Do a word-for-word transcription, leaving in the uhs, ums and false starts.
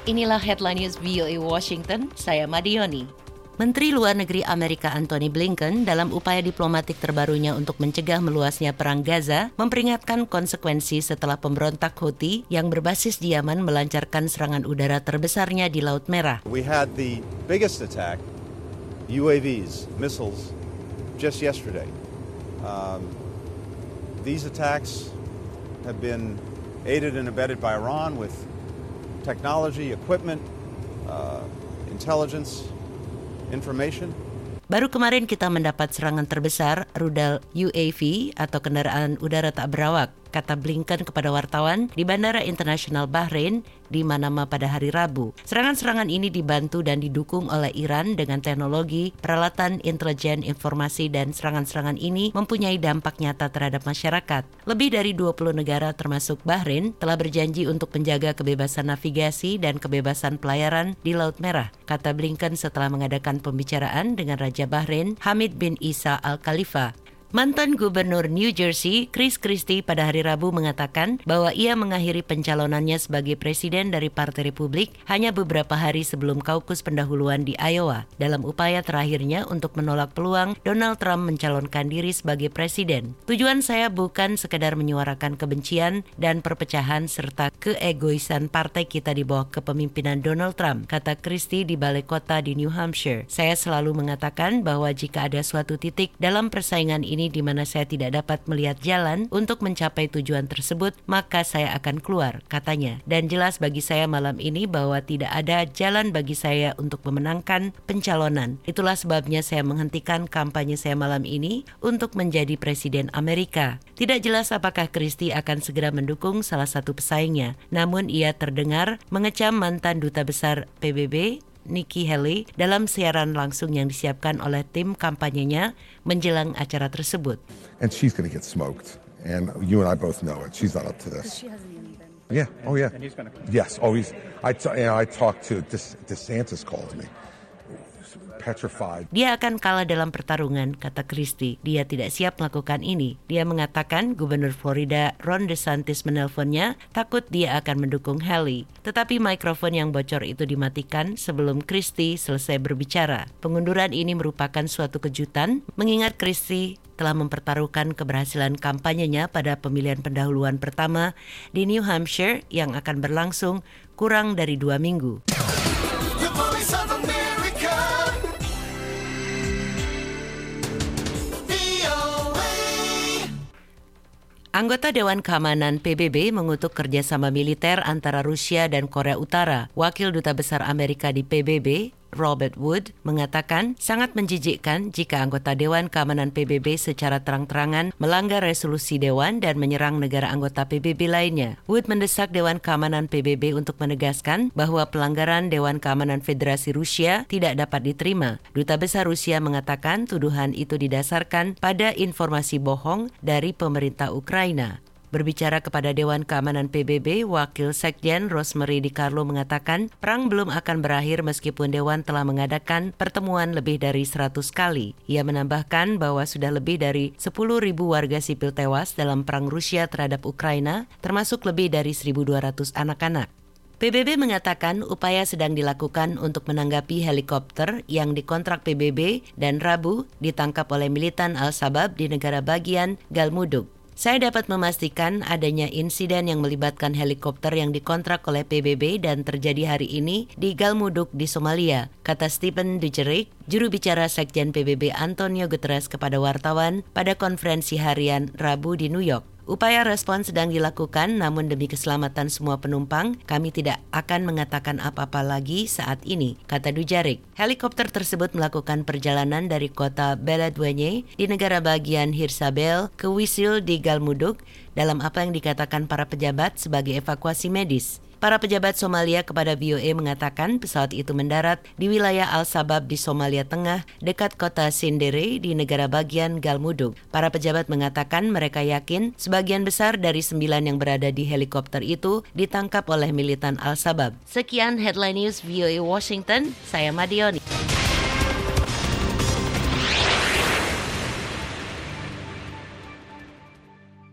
Inilah Headline News V O A Washington, saya Madioni. Menteri Luar Negeri Amerika Antony Blinken dalam upaya diplomatik terbarunya untuk mencegah meluasnya perang Gaza memperingatkan konsekuensi setelah pemberontak Houthi yang berbasis di Yaman melancarkan serangan udara terbesarnya di Laut Merah. We had the biggest attack, U A Vs, missiles, just yesterday. Um, these attacks have been aided and abetted by Iran with technology, equipment, uh, intelligence, information. Baru kemarin kita mendapat serangan terbesar rudal U A V atau kendaraan udara tak berawak, kata Blinken kepada wartawan di Bandara Internasional Bahrain di Manama pada hari Rabu. Serangan-serangan ini dibantu dan didukung oleh Iran dengan teknologi, peralatan intelijen informasi, dan serangan-serangan ini mempunyai dampak nyata terhadap masyarakat. Lebih dari dua puluh negara termasuk Bahrain telah berjanji untuk menjaga kebebasan navigasi dan kebebasan pelayaran di Laut Merah, kata Blinken setelah mengadakan pembicaraan dengan Raja Bahrain Hamid bin Isa Al Khalifa. Mantan Gubernur New Jersey, Chris Christie, pada hari Rabu mengatakan bahwa ia mengakhiri pencalonannya sebagai presiden dari Partai Republik hanya beberapa hari sebelum kaukus pendahuluan di Iowa, dalam upaya terakhirnya untuk menolak peluang Donald Trump mencalonkan diri sebagai presiden. Tujuan saya bukan sekedar menyuarakan kebencian dan perpecahan serta keegoisan partai kita di bawah kepemimpinan Donald Trump, kata Christie di balai kota di New Hampshire. Saya selalu mengatakan bahwa jika ada suatu titik dalam persaingan ini ini di mana saya tidak dapat melihat jalan untuk mencapai tujuan tersebut, maka saya akan keluar, katanya. Dan jelas bagi saya malam ini bahwa tidak ada jalan bagi saya untuk memenangkan pencalonan. Itulah sebabnya saya menghentikan kampanye saya malam ini untuk menjadi presiden Amerika. Tidak jelas apakah Christie akan segera mendukung salah satu pesaingnya. Namun ia terdengar mengecam mantan duta besar P B B Nikki Haley dalam siaran langsung yang disiapkan oleh tim kampanyenya menjelang acara tersebut. And she's going to get smoked. And you and I both know it. She's not up to this. She hasn't even been. Yeah. Oh, yeah. And he's going to. Yes. Oh, he's. I. T- you know, I talked to De- DeSantis called me. Petrified. Dia akan kalah dalam pertarungan, kata Christie. Dia tidak siap melakukan ini. Dia mengatakan Gubernur Florida Ron DeSantis menelponnya, takut dia akan mendukung Haley. Tetapi mikrofon yang bocor itu dimatikan sebelum Christie selesai berbicara. Pengunduran ini merupakan suatu kejutan, mengingat Christie telah mempertaruhkan keberhasilan kampanyenya pada pemilihan pendahuluan pertama di New Hampshire yang akan berlangsung kurang dari dua minggu. Anggota Dewan Keamanan P B B mengutuk kerjasama militer antara Rusia dan Korea Utara. Wakil Duta Besar Amerika di P B B, Robert Wood, mengatakan sangat menjijikkan jika anggota Dewan Keamanan P B B secara terang-terangan melanggar resolusi Dewan dan menyerang negara anggota P B B lainnya. Wood mendesak Dewan Keamanan P B B untuk menegaskan bahwa pelanggaran Dewan Keamanan Federasi Rusia tidak dapat diterima. Duta Besar Rusia mengatakan tuduhan itu didasarkan pada informasi bohong dari pemerintah Ukraina. Berbicara kepada Dewan Keamanan P B B, Wakil Sekjen Rosemary DiCarlo mengatakan perang belum akan berakhir meskipun Dewan telah mengadakan pertemuan lebih dari seratus kali. Ia menambahkan bahwa sudah lebih dari sepuluh ribu warga sipil tewas dalam perang Rusia terhadap Ukraina, termasuk lebih dari seribu dua ratus anak-anak. P B B mengatakan upaya sedang dilakukan untuk menanggapi helikopter yang dikontrak P B B dan Rabu ditangkap oleh militan Al-Shabaab di negara bagian Galmudug. Saya dapat memastikan adanya insiden yang melibatkan helikopter yang dikontrak oleh P B B dan terjadi hari ini di Galmudug di Somalia, kata Stephen Dujarric, juru bicara Sekjen P B B Antonio Guterres kepada wartawan pada konferensi harian Rabu di New York. Upaya respons sedang dilakukan, namun demi keselamatan semua penumpang, kami tidak akan mengatakan apa-apa lagi saat ini, kata Dujarric. Helikopter tersebut melakukan perjalanan dari kota Beledweyne di negara bagian Hirsabelle ke Wisil di Galmudug dalam apa yang dikatakan para pejabat sebagai evakuasi medis. Para pejabat Somalia kepada V O A mengatakan pesawat itu mendarat di wilayah Al-Shabaab di Somalia Tengah dekat kota Sindere di negara bagian Galmudug. Para pejabat mengatakan mereka yakin sebagian besar dari sembilan yang berada di helikopter itu ditangkap oleh militan Al-Shabaab. Sekian Headline News V O A Washington, saya Madioni.